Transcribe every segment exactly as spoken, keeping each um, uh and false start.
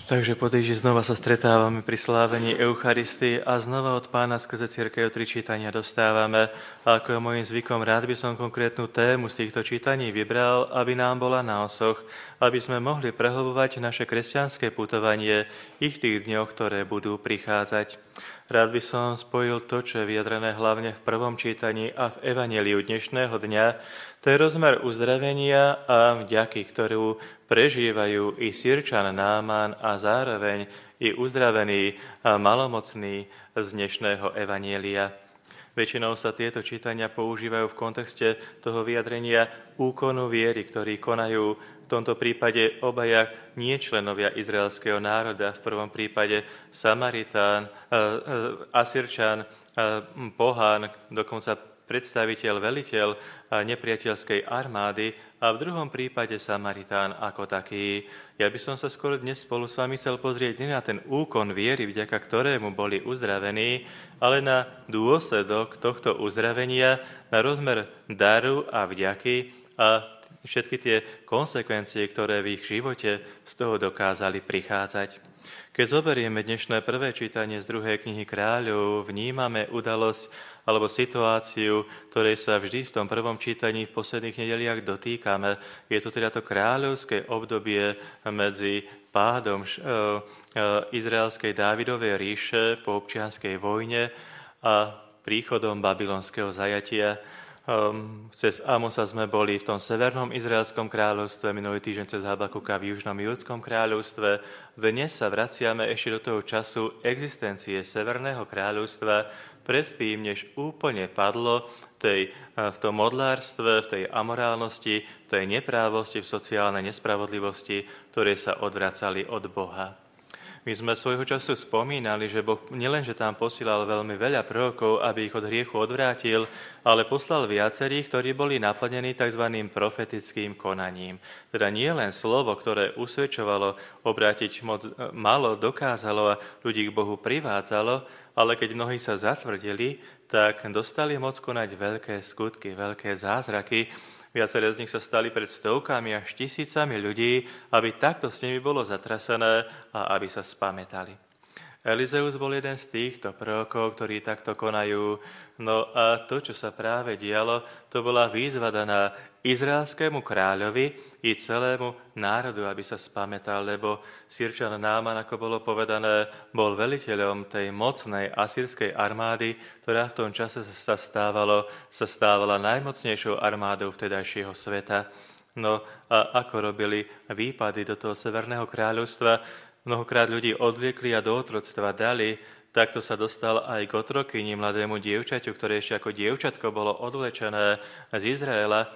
Takže po týždni znova sa stretávame pri slávení Eucharistii a znova od Pána skrze cirkev tri čítania dostávame. A ako je môjim zvykom, rád by som konkrétnu tému z týchto čítaní vybral, aby nám bola na osoch, aby sme mohli prehlbovať naše kresťanské putovanie i v tých dňoch, ktoré budú prichádzať. Rád by som spojil to, čo je vyjadrené hlavne v prvom čítaní a v evanjeliu dnešného dňa. To je rozmer uzdravenia a vďaky, ktorú prežívajú i Sýrčan Náman a zároveň i uzdravený a malomocný z dnešného evanjelia. Väčšinou sa tieto čítania používajú v kontexte toho vyjadrenia úkonu viery, ktorý konajú v tomto prípade obaja nie členovia izraelského národa, v prvom prípade Samaritán, Asýrčan, pohán, dokonca predstaviteľ, veliteľ nepriateľskej armády a v druhom prípade Samaritán ako taký. Ja by som sa skôr dnes spolu s vami chcel pozrieť nie na ten úkon viery, vďaka ktorému boli uzdravení, ale na dôsledok tohto uzdravenia, na rozmer daru a vďaky a všetky tie konsekvencie, ktoré v ich živote z toho dokázali prichádzať. Keď zoberieme dnešné prvé čítanie z druhej knihy Kráľov, vnímame udalosť alebo situáciu, ktorej sa vždy v tom prvom čítaní v posledných nedeliach dotýkame. Je to teda to kráľovské obdobie medzi pádom izraelskej Dávidovej ríše po občianskej vojne a príchodom babylonského zajatia. Um, cez Amosa sme boli v tom severnom izraelskom kráľovstve, minulý týždeň cez Habakuka v južnom judskom kráľovstve. Dnes sa vraciame ešte do toho času existencie severného kráľovstva, predtým, než úplne padlo tej, v tom modlárstve, v tej amorálnosti, v tej neprávosti, v sociálnej nespravodlivosti, ktoré sa odvracali od Boha. My sme svojho času spomínali, že Boh nielenže tam posílal veľmi veľa prorokov, aby ich od hriechu odvrátil, ale poslal viacerých, ktorí boli naplnení tzv. Profetickým konaním. Teda nie len slovo, ktoré usvedčovalo, obrátiť moc malo, dokázalo a ľudí k Bohu privádzalo, ale keď mnohí sa zatvrdili, tak dostali moc konať veľké skutky, veľké zázraky. Viaceré z nich sa stali pred stovkami až tisícami ľudí, aby takto s nimi bolo zatrasené a aby sa spamätali. Elizeus bol jeden z týchto prorokov, ktorí takto konajú. No a to, čo sa práve dialo, to bola výzva daná izraelskému kráľovi i celému národu, aby sa spamätal, lebo Sýrčan Náman, ako bolo povedané, bol veliteľom tej mocnej asýrskej armády, ktorá v tom čase sa, stávalo, sa stávala najmocnejšou armádou vtedajšieho sveta. No a ako robili výpady do toho severného kráľovstva, mnohokrát ľudí odvliekli a do otroctva dali, takto sa dostal aj k otrokyni, mladému dievčaťu, ktoré ešte ako dievčatko bolo odvlečené z Izraela.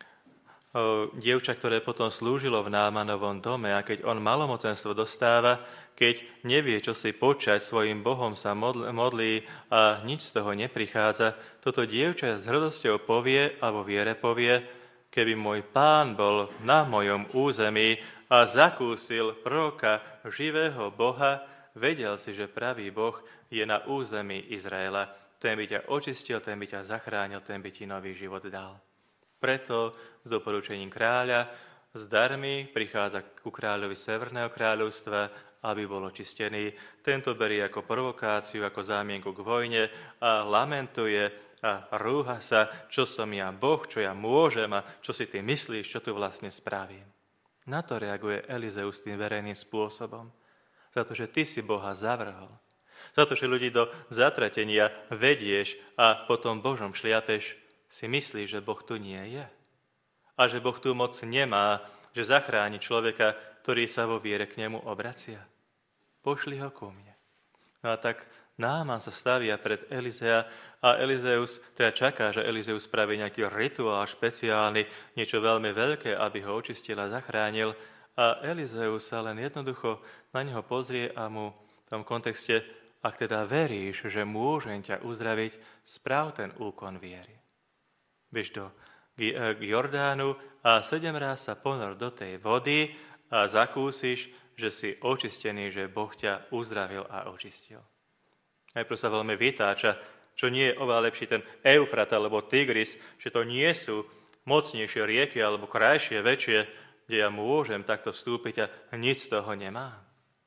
Dievča, ktoré potom slúžilo v Námanovom dome, a keď on malomocenstvo dostáva, keď nevie, čo si počať, svojim Bohom sa modlí a nič z toho neprichádza, toto dievča s hrdosťou povie a vo viere povie: keby môj Pán bol na mojom území a zakúsil proroka živého Boha, vedel si, že pravý Boh je na území Izraela. Ten by ťa očistil, ten by ťa zachránil, ten by ti nový život dal. Preto s doporučením kráľa s darmi prichádza ku kráľovi Severného kráľovstva, aby bol očistený. Tento berie ako provokáciu, ako zámienku k vojne a lamentuje a rúha sa, čo som ja Boh, čo ja môžem a čo si ty myslíš, čo tu vlastne spravím. Na to reaguje Elizeus tým verejným spôsobom. Za to, že ty si Boha zavrhol. Za to, že ľudí do zatratenia vedieš a potom Božom šliapeš, si myslíš, že Boh tu nie je. A že Boh tu moc nemá, že zachráni človeka, ktorý sa vo viere k nemu obracia. Pošli ho ku mne. No a tak Náman sa stavia pred Elizea a Elizeus teda čaká, že Elizeus spraví nejaký rituál špeciálny, niečo veľmi veľké, aby ho očistil a zachránil. A Elizeus sa len jednoducho na neho pozrie a mu v tom kontexte: ak teda veríš, že môžem ťa uzdraviť, správ ten úkon viery. Bež do k Jordánu a sedem ráz sa ponor do tej vody a zakúsiš, že si očistený, že Boh ťa uzdravil a očistil. Najprv sa veľmi vytáča, čo nie je oveľa lepší ten Eufrat alebo Tigris, že to nie sú mocnejšie rieky alebo krajšie, väčšie, kde ja môžem takto vstúpiť a nič z toho nemám.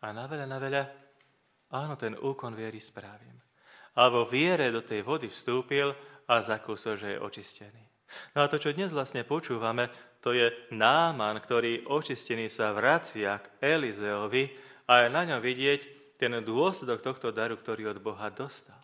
A na veľa, na veľa, áno, ten úkon viery spravím. A vo viere do tej vody vstúpil a zakúsil, že je očistený. No a to, čo dnes vlastne počúvame, to je Náman, ktorý očistený sa vracia k Elizeovi a je na ňom vidieť ten dôsledok tohto daru, ktorý od Boha dostal.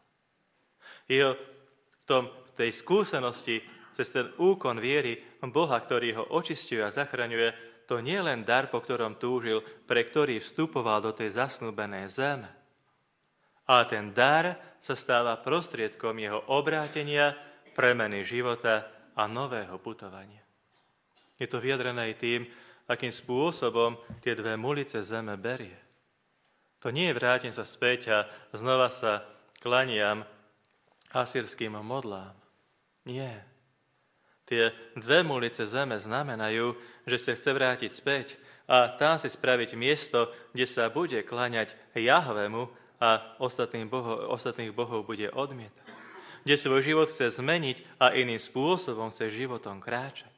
Jeho v, tom, v tej skúsenosti cez ten úkon viery Boha, ktorý ho očisťuje a zachraňuje, to nie je len dar, po ktorom túžil, pre ktorý vstupoval do tej zasnúbenej zeme. Ale ten dar sa stáva prostriedkom jeho obrátenia, premeny života a nového putovania. Je to vyjadrené aj tým, akým spôsobom tie dve mulice zeme berie. To nie je vrátim sa späť a znova sa klaniam asýrským modlám. Nie. Tie dve mulice zeme znamenajú, že sa chce vrátiť späť a tam si spraviť miesto, kde sa bude kláňať Jahvému a ostatných bohov, ostatných bohov bude odmietať. Kde svoj život chce zmeniť a iným spôsobom chce životom kráčať.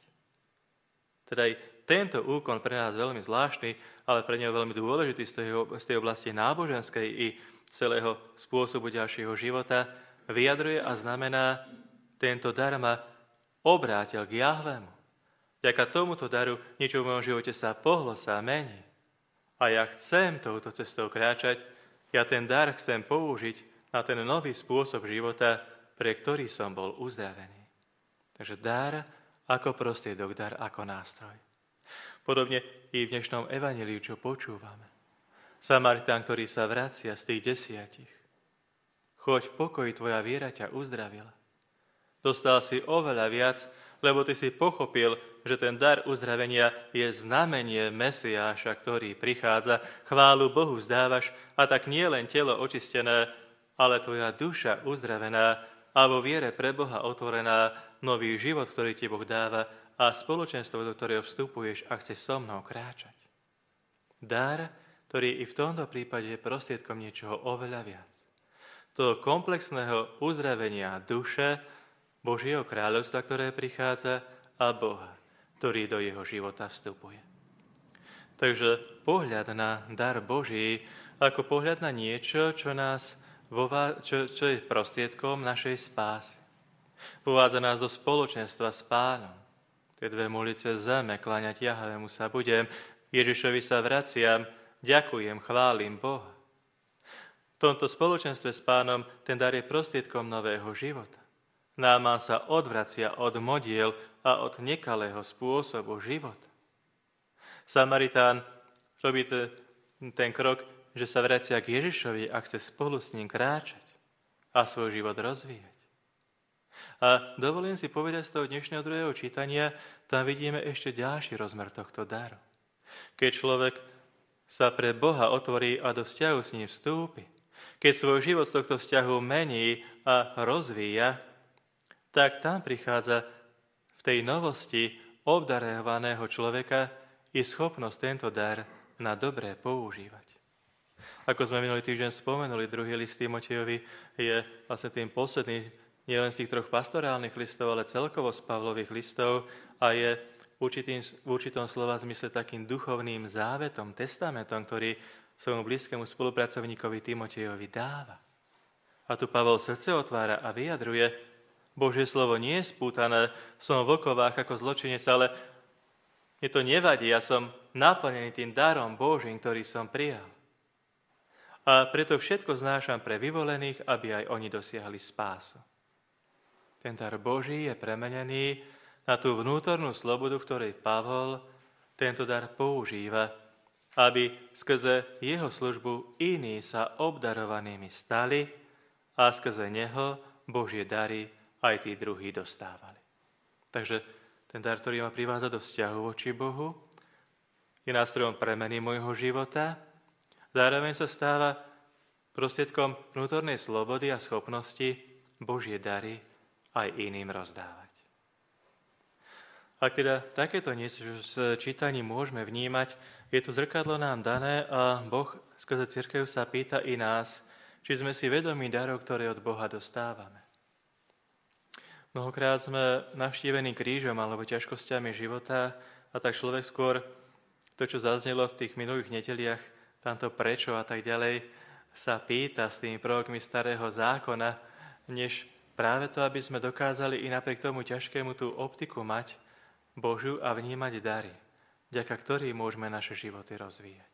Teda aj tento úkon pre nás veľmi zvláštny, ale pre neho veľmi dôležitý z tej, z tej oblasti náboženskej i celého spôsobu ďalšieho života vyjadruje a znamená, tento dar ma obrátil k Jahvému. Vďaka tomuto daru niečo v mojom živote sa pohlo, sa mení. A ja chcem touto cestou kráčať, ja ten dar chcem použiť na ten nový spôsob života, pre ktorý som bol uzdravený. Takže dar ako prostriedok, dar ako nástroj. Podobne i v dnešnom evanjeliu, čo počúvame. Samaritán, ktorý sa vracia z tých desiatich. Choď v pokoji, tvoja viera ťa uzdravila. Dostal si oveľa viac, lebo ty si pochopil, že ten dar uzdravenia je znamenie Mesiáša, ktorý prichádza. Chválu Bohu vzdávaš a tak nie len telo očistené, ale tvoja duša uzdravená a vo viere pre Boha otvorená, nový život, ktorý ti Boh dáva a spoločenstvo, do ktorého vstupuješ a chceš so mnou kráčať. Dar, ktorý i v tomto prípade je prostriedkom niečoho oveľa viac. Toho komplexného uzdravenia duše, Božieho kráľovstva, ktoré prichádza, a Boha, ktorý do jeho života vstupuje. Takže pohľad na dar Boží ako pohľad na niečo, čo, nás vová, čo, čo je prostriedkom našej spásy. Povádza nás do spoločenstva s Pánom. Tie dve mulice zeme, kláňať Jahvému sa budem, Ježišovi sa vraciam, ďakujem, chválim Boha. V tomto spoločenstve s Pánom ten dar je prostriedkom nového života. Náman sa odvracia od modiel a od nekalého spôsobu života. Samaritán robí ten krok, že sa vracia k Ježišovi a chce spolu s ním kráčať a svoj život rozvíjať. A dovolím si povedať z toho dnešného druhého čítania, tam vidíme ešte ďalší rozmer tohto daru. Keď človek sa pre Boha otvorí a do vzťahu s ním vstúpi, keď svoj život z tohto vzťahu mení a rozvíja, tak tam prichádza v tej novosti obdarovaného človeka i schopnosť tento dar na dobré používať. Ako sme minulý týždeň spomenuli, druhý list Timotejovi je vlastne tým posledným nielen z tých troch pastorálnych listov, ale celkovo z Pavlových listov a je v, určitým, v určitom slova zmysle takým duchovným závetom, testamentom, ktorý svojmu blízkemu spolupracovníkovi Timotejovi dáva. A tu Pavol srdce otvára a vyjadruje, Božie slovo nie je spútané, som v okovách ako zločinec, ale mne to nevadí, ja som naplnený tým darom Božím, ktorý som prijal. A preto všetko znášam pre vyvolených, aby aj oni dosiahli spásu. Ten dar Boží je premenený na tú vnútornú slobodu, v ktorej Pavol tento dar používa, aby skrze jeho službu iní sa obdarovanými stali a skrze neho Božie dary aj tí druhí dostávali. Takže ten dar, ktorý ma privádza do vzťahu voči Bohu, je nástrojom premeny môjho života, zároveň sa stáva prostriedkom vnútornej slobody a schopnosti Božie dary aj iným rozdávať. Ak teda takéto niečo z čítaní môžeme vnímať, je tu zrkadlo nám dané a Boh skrze cirkev sa pýta i nás, či sme si vedomí darov, ktoré od Boha dostávame. Mnohokrát sme navštívení krížom alebo ťažkosťami života a tak človek skôr to, čo zaznelo v tých minulých nedeliach, tamto prečo a tak ďalej sa pýta s tými prorokmi starého zákona, než práve to, aby sme dokázali i napriek tomu ťažkému tú optiku mať Božiu a vnímať dary, vďaka ktorým môžeme naše životy rozvíjať.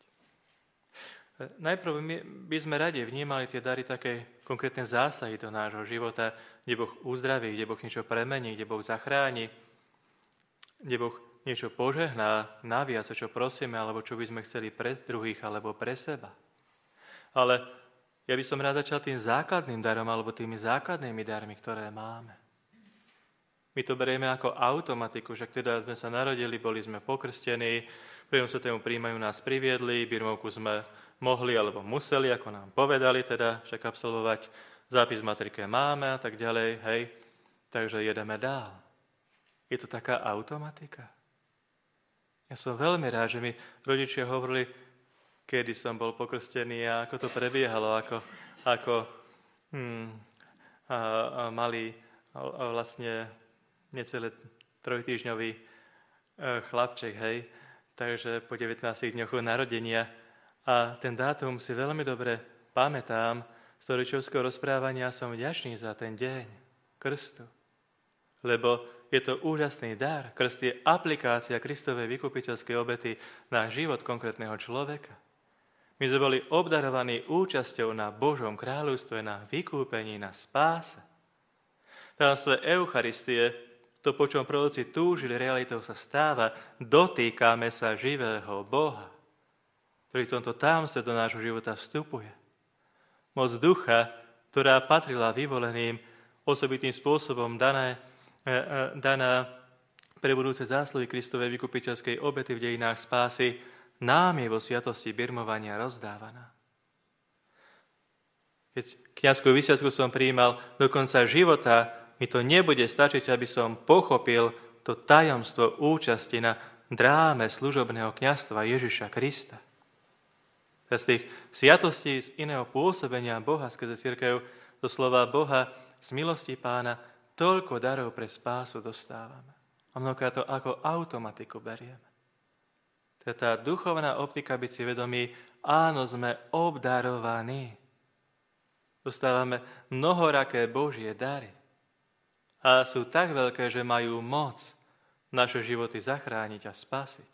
Najprv by sme radi vnímali tie dary také konkrétne zásahy do nášho života, kde Boh uzdraví, kde Boh niečo premení, kde Boh zachráni, kde Boh niečo požehná naviac, o čo prosíme, alebo čo by sme chceli pre druhých, alebo pre seba. Ale ja by som rád začal tým základným darom, alebo tými základnými darmi, ktoré máme. My to berieme ako automatiku, že teda sme sa narodili, boli sme pokrstení, pri Svetému príjmajú nás priviedli, birmovku sme mohli alebo museli, ako nám povedali, teda však absolvovať, zápis v matrike máme a tak ďalej, hej, takže jedeme dál. Je to taká automatika. Ja som veľmi rád, že mi rodičia hovorili, kedy som bol pokrstený a ako to prebiehalo, ako, ako hmm, a, a malý a, a vlastne necelé trojtýždňový e, chlapček, hej, takže po devätnástich dňoch narodenia. A ten dátum si veľmi dobre pamätám z toho rodičovského rozprávania, som vďačný za ten deň krstu, lebo je to úžasný dar. Krst je aplikácia Kristovej vykupiteľskej obety na život konkrétneho človeka. My sme boli obdarovaní účasťou na Božom kráľovstve, na vykúpení, na spáse. Tajomstvo Eucharistie, to, po čom proroci túžili, realitou sa stáva, dotýkame sa živého Boha, ktorý v tomto tajomstve do nášho života vstupuje. Moc ducha, ktorá patrila vyvoleným, osobitým spôsobom dané, daná pre budúce zásluhy Kristovej vykupiteľskej obety v dejinách spásy, nám je vo sviatosti birmovania rozdávaná. Keď kňazskú vysviacku som prijímal do konca života, mi to nebude stačiť, aby som pochopil to tajomstvo účasti na dráme služobného kňazstva Ježiša Krista. Z tých sviatostí z iného pôsobenia Boha skrze cirkev, do slova Boha, z milosti Pána, toľko darov pre spásu dostávame. A mnohokrát to ako automatiku berieme. To je tá duchovná optika byť si vedomí, áno, sme obdarovaní. Dostávame mnohoraké Božie dary. A sú tak veľké, že majú moc naše životy zachrániť a spasiť.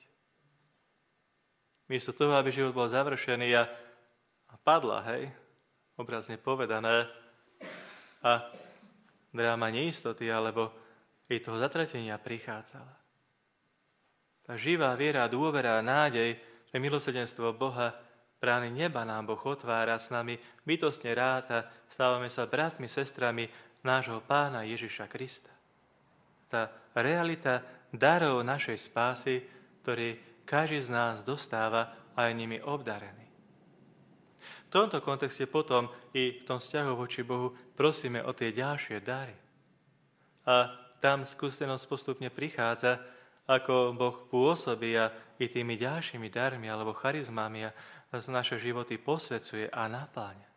Miesto toho, aby život bol završený a, a padla, hej, obrazne povedané, a dráma neistoty, alebo i toho zatratenia prichádzala. Tá živá viera, dôvera a nádej pre milosrdenstvo Boha, brány neba nám Boh otvára, s nami bytostne ráta, stávame sa bratmi, sestrami nášho Pána Ježiša Krista. Tá realita darov našej spásy, ktorý každý z nás dostáva a je nimi obdarený. V tomto kontexte potom i v tom vzťahu voči Bohu prosíme o tie ďalšie dary. A tam skúsenosť postupne prichádza, ako Boh pôsobí a i tými ďalšími darmi alebo charizmami a z naše životy posvecuje a napáňa.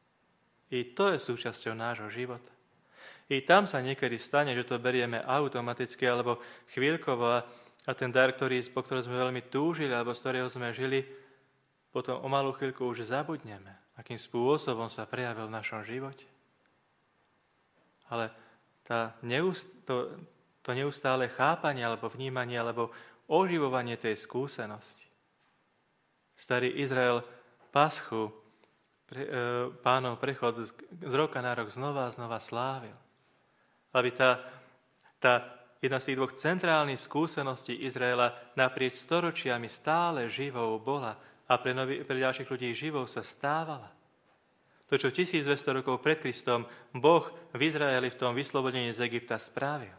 I to je súčasťou nášho života. I tam sa niekedy stane, že to berieme automaticky alebo chvíľkovo a, a ten dar, ktorý, po ktorom sme veľmi túžili alebo z ktorého sme žili, potom o malú chvíľku už zabudneme, akým spôsobom sa prejavil v našom živote. Ale tá neust- to, to neustále chápanie alebo vnímanie alebo oživovanie tej skúsenosti. Starý Izrael Paschu, pre, e, Pánov prechod z, z roka na rok znova a znova slávil. Aby tá, tá jedna z tých dvoch centrálnych skúseností Izraela naprieč storočiami stále živou bola a pre, nový, pre ďalších ľudí živou sa stávala. To, čo tisícdvesto rokov pred Kristom Boh v Izraeli v tom vyslobodení z Egypta spravil.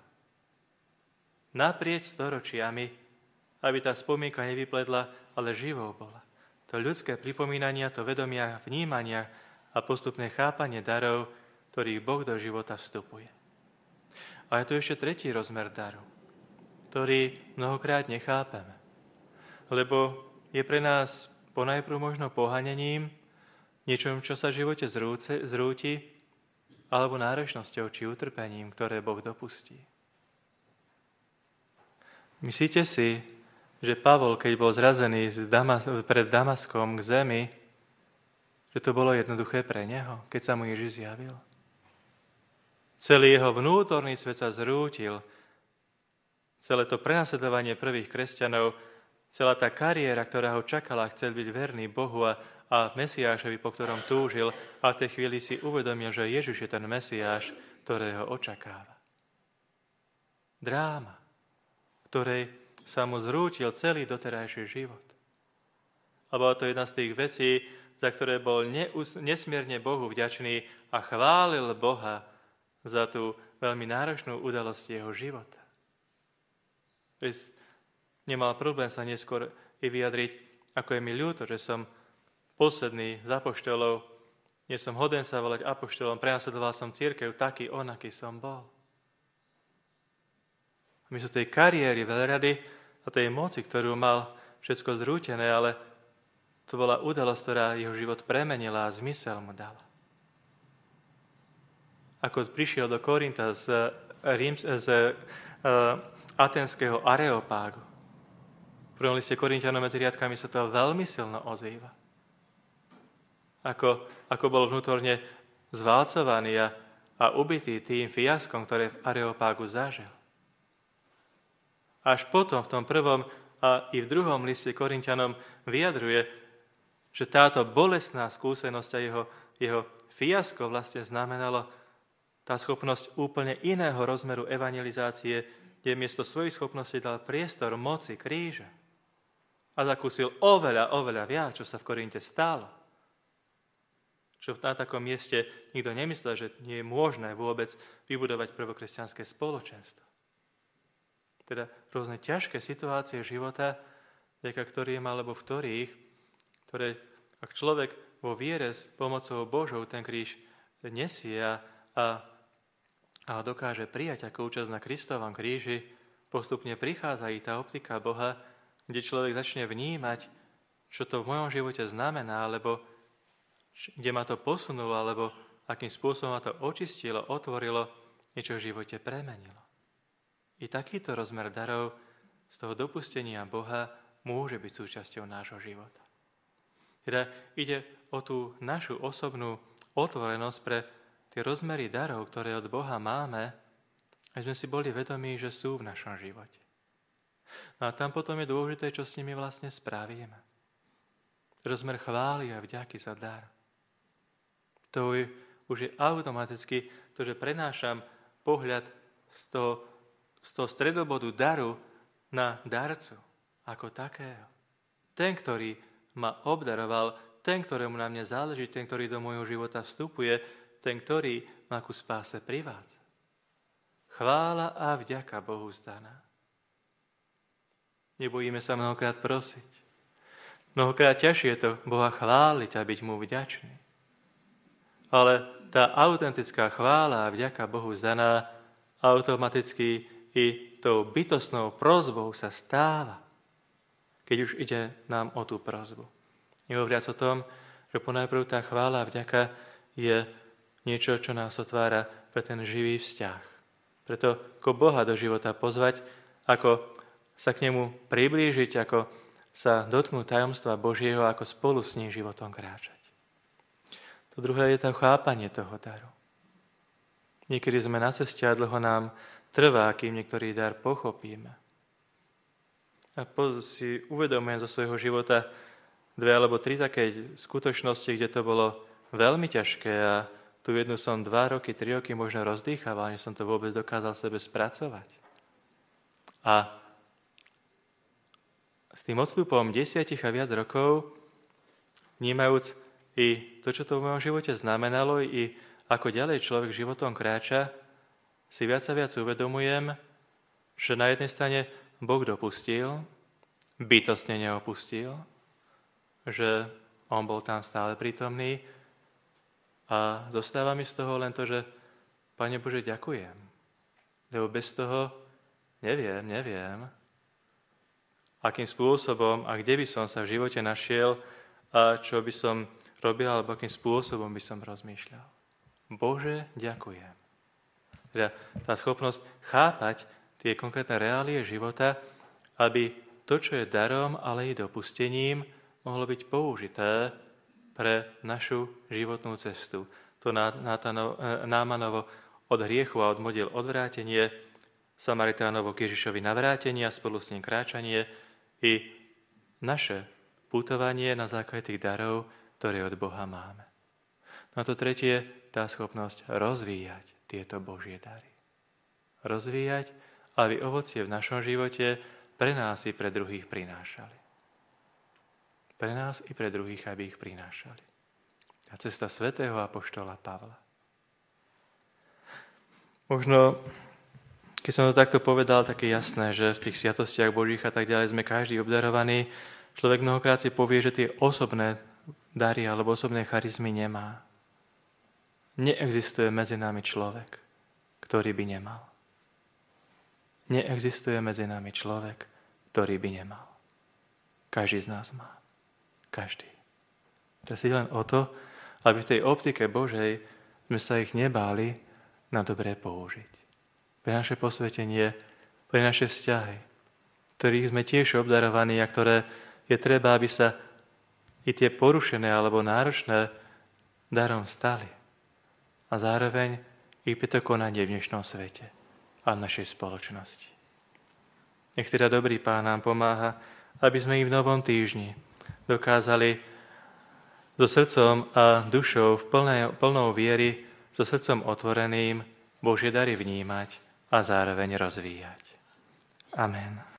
Naprieč storočiami, aby tá spomienka nevypledla, ale živou bola. To ľudské pripomínania, to vedomia, vnímania a postupné chápanie darov, ktorých Boh do života vstupuje. A je tu ešte tretí rozmer daru, ktorý mnohokrát nechápeme. Lebo je pre nás ponajprv možno pohanením, niečom, čo sa v živote zrúce, zrúti, alebo náročnosťou či utrpením, ktoré Boh dopustí. Myslíte si, že Pavol, keď bol zrazený z Damas- pred Damaskom k zemi, že to bolo jednoduché pre neho, keď sa mu Ježiš zjavil. Celý jeho vnútorný svet sa zrútil. Celé to prenasledovanie prvých kresťanov, celá tá kariéra, ktorá ho čakala, chcel byť verný Bohu a, a Mesiášovi, po ktorom túžil, a v tej chvíli si uvedomil, že Ježiš je ten Mesiáš, ktorého očakáva. Dráma, ktorej sa mu zrútil celý doterajší život. A bola to jedna z tých vecí, za ktoré bol neus- nesmierne Bohu vďačný a chválil Boha za tú veľmi náročnú udalosť jeho života. Nemal problém sa neskôr i vyjadriť, ako je mi ľúto, že som posledný z apoštolov, nie som hoden sa volať apoštolom, prenasledoval som cirkev taký, onaký som bol. A my sú tej kariéry veľrady a tej moci, ktorú mal všetko zrútené, ale to bola udalosť, ktorá jeho život premenila a zmysel mu dala. Ako prišiel do Korinta z, Ríms, z uh, aténskeho Areopágu. V prvom liste Korinťanom medzi riadkami sa to veľmi silno ozýva. Ako, ako bol vnútorne zválcovaný a, a ubitý tým fiaskom, ktoré v Areopágu zažil. Až potom v tom prvom a i v druhom liste Korinťanom vyjadruje, že táto bolestná skúsenosť a jeho, jeho fiasko vlastne znamenalo tá schopnosť úplne iného rozmeru evangelizácie, kde miesto svojich schopností dal priestor moci kríže a zakúsil oveľa, oveľa viac, čo sa v Korinte stalo. Čo na takom mieste nikto nemyslel, že nie je možné vôbec vybudovať prvokresťanské spoločenstvo. Teda rôzne ťažké situácie života, vďaka ktorým alebo v ktorých, ktoré, ak človek vo viere s pomocou Božou ten kríž nesie a, a a dokáže prijať ako účasť na Kristovom kríži, postupne prichádza i tá optika Boha, kde človek začne vnímať, čo to v mojom živote znamená, alebo kde ma to posunulo, alebo akým spôsobom ma to očistilo, otvorilo, niečo v živote premenilo. I takýto rozmer darov z toho dopustenia Boha môže byť súčasťou nášho života. Teda ide o tú našu osobnú otvorenosť pre tie rozmery darov, ktoré od Boha máme, aby sme si boli vedomí, že sú v našom živote. No a tam potom je dôležité, čo s nimi vlastne spravíme. Rozmer chvály a vďaky za dar. To je, už je automaticky to, že prenášam pohľad z toho, z toho stredobodu daru na darcu ako takého. Ten, ktorý ma obdaroval, ten, ktorému na mne záleží, ten, ktorý do môjho života vstupuje, ten, ktorý ma ku spáse privádza. Chvála a vďaka Bohu zdaná. Nebojíme sa mnohokrát prosiť. Mnohokrát ťažšie je to Boha chváliť a byť mu vďačný. Ale tá autentická chvála a vďaka Bohu zdaná automaticky i tou bytostnou prosbou sa stáva, keď už ide nám o tú prosbu. Nehovoriac o tom, že ponajprv tá chvála a vďaka je niečo, čo nás otvára pre ten živý vzťah. Preto ako Boha do života pozvať, ako sa k nemu priblížiť, ako sa dotknúť tajomstva Božieho, ako spolu s ním životom kráčať. To druhé je to chápanie toho daru. Niekedy sme na ceste a dlho nám trvá, kým niektorý dar pochopíme. A si uvedomujem zo svojho života dve alebo tri také skutočnosti, kde to bolo veľmi ťažké a tu jednu som dva roky, tri roky možno rozdýchaval, než som to vôbec dokázal sebe spracovať. A s tým odstupom desiatich a viac rokov, vnímajúc i to, čo to v mojom živote znamenalo, i ako ďalej človek životom kráča, si viac a viac uvedomujem, že na jednej strane Boh dopustil, bytostne neopustil, že on bol tam stále prítomný, a zostáva mi z toho len to, že Pane Bože, ďakujem. Lebo bez toho neviem, neviem, akým spôsobom a kde by som sa v živote našiel a čo by som robil, alebo akým spôsobom by som rozmýšľal. Bože, ďakujem. Teda tá schopnosť chápať tie konkrétne reálie života, aby to, čo je darom, ale i dopustením, mohlo byť použité pre našu životnú cestu. To Námanovo od hriechu a od modiel odvrátenie, Samaritánovo k Ježišovi navrátenie a spolu s ním kráčanie i naše putovanie na základe tých darov, ktoré od Boha máme. No a to tretie, tá schopnosť rozvíjať tieto Božie dary. Rozvíjať, aby ovocie v našom živote pre nás i pre druhých prinášali. Pre nás i pre druhých, aby ich prinášali. A cesta svätého apoštola Pavla. Možno, keď som to takto povedal, také jasné, že v tých sviatostiach Božích a tak ďalej sme každý obdarovaný, človek mnohokrát si povie, že tie osobné dary alebo osobné charizmy nemá. Neexistuje medzi nami človek, ktorý by nemal. Neexistuje medzi nami človek, ktorý by nemal. Každý z nás má. Každý. To je len o to, aby v tej optike Božej sme sa ich nebáli na dobré použiť. Pre naše posvetenie, pre naše vzťahy, ktorých sme tiež obdarovaní a ktoré je treba, aby sa i tie porušené alebo náročné darom stali. A zároveň i pre to konanie v dnešnom svete a v našej spoločnosti. Nech teda dobrý Pán nám pomáha, aby sme i v novom týždni dokázali so srdcom a dušou v plnej, plnou viery, so srdcom otvoreným Božie dary vnímať a zároveň rozvíjať. Amen.